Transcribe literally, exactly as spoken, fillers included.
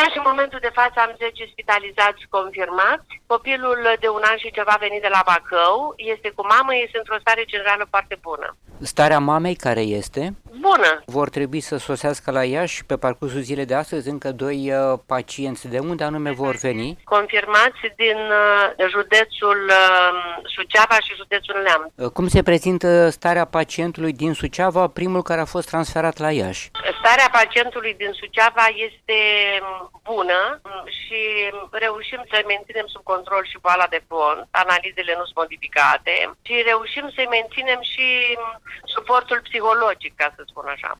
Iași, în momentul de față, am zece spitalizați confirmați. Copilul de un an și ceva venit de la Bacău este cu mamă, este într-o stare generală foarte bună. Starea mamei care este? Bună. Vor trebui să sosească la Iași pe parcursul zilei de astăzi încă doi uh, pacienți. De unde anume vor veni? Confirmați din uh, județul uh, Suceava și județul Neamț. Uh, cum se prezintă starea pacientului din Suceava, primul care a fost transferat la Iași? Starea pacientului din Suceava este bună și reușim să menținem sub control și boala de fond. Analizele nu sunt modificate și reușim să menținem și suportul psihologic, ca să spun așa.